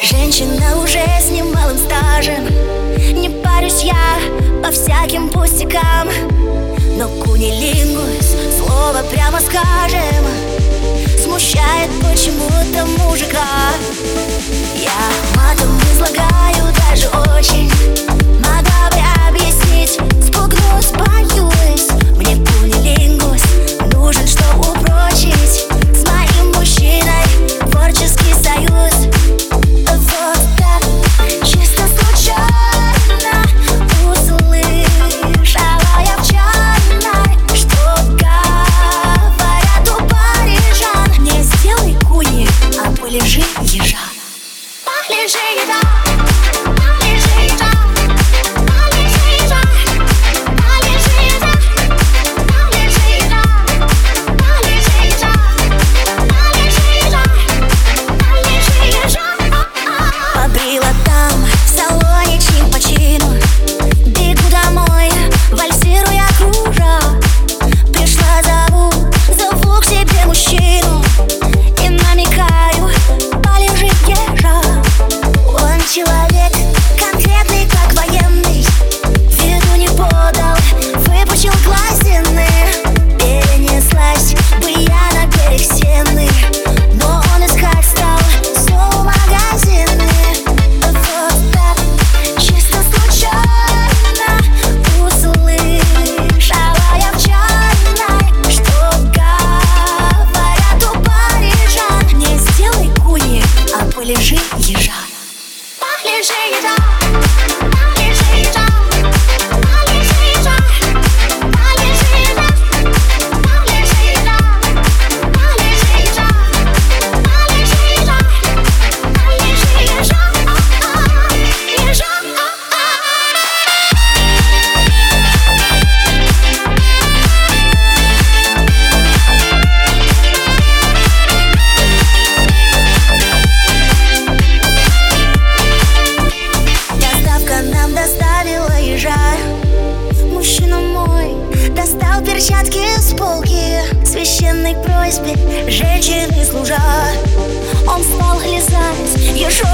Женщина уже с немалым стажем. Не парюсь я по всяким пустякам, но кунилингус, слово прямо скажем, смущает почему-то мужика. Я матом излагаю даже очень, могла бы объяснить, спугнусь, боюсь. Мне кунилингус нужен, чтобы упрочить с моим мужчиной творческий союз. Вот так, чисто случайно услышала я в чайной, что говорят у парижан: не сделай куни, а полежи ежа. Полежи ежа. Человек конкретный, как военный, виду не подал, выпучил глазины. Перенеслась бы я на берег Сены, но он искать стал зоомагазины. Вот так, чисто случайно услышала я в чайной, что говорят у парижан: не сделай куни, а полежи ежа. Полежи ежа, полежи ежа, полежи ежа, полежи ежа, полежи ежа, полежи ежа, полежи ежа, полежи ежа, ежа. Доставила ежа. Мужчина мой достал перчатки с полки, священной просьбе женщины служа. Он стал лизать ежу